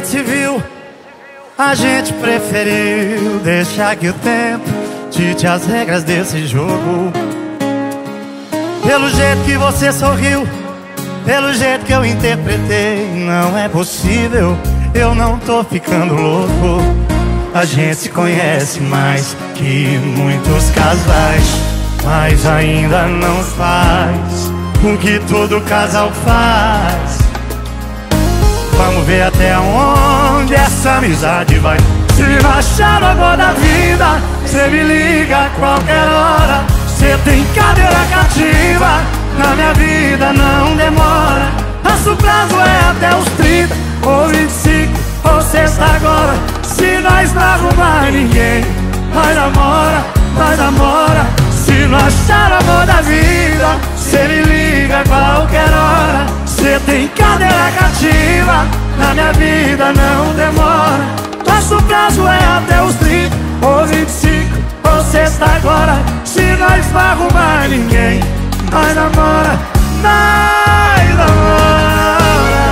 gente se viu, a gente preferiu deixar que o tempo dite as regras desse jogo. Pelo jeito que você sorriu, pelo jeito que eu interpretei, não é possível, eu não tô ficando louco. A gente se conhece mais que muitos casais, mas ainda não faz o que todo casal faz. Vamos ver até onde essa amizade vai. Se não achar o amor da vida, cê me liga a qualquer hora. Cê tem cadeira cativa, na minha vida não demora. Nosso prazo é até os 30 ou 25 ou sexta agora. Se nós não arrumar ninguém, nós namora, nós namora. Se não achar o amor da vida, cê me liga a qualquer hora. Cê tem cadeira cativa, na minha vida não demora. Nosso prazo é até os 30 ou 25 ou sexta agora. Se nós não arrumar ninguém, nós namora, nós namora.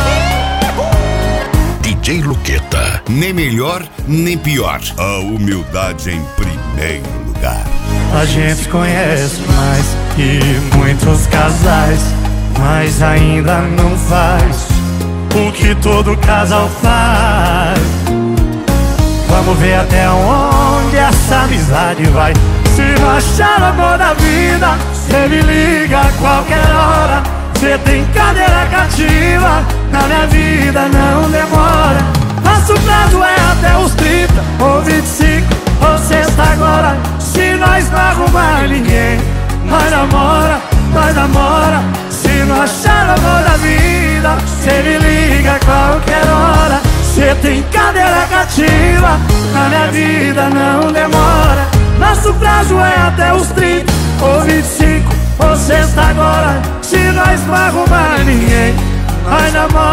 DJ Luqueta, nem melhor nem pior. A humildade em primeiro lugar. A gente conhece mais que muitos casais, mas ainda não faz o que todo casal faz. Vamos ver até onde essa amizade vai. Se não achar o amor da vida, cê me liga a qualquer hora. Cê tem cadeira cativa, na minha vida não demora. Nosso prazo é até os 30 ou 25 ou sexta agora. Se nós não arrumar ninguém, nós namora, nós namora. Se não achar o amor da vida, cê me liga a qualquer hora. Cê tem cadeira cativa, na minha vida não demora. Nosso prazo é até os 30 ou 25 ou sexta agora. Se nós não arrumar ninguém, nós namora.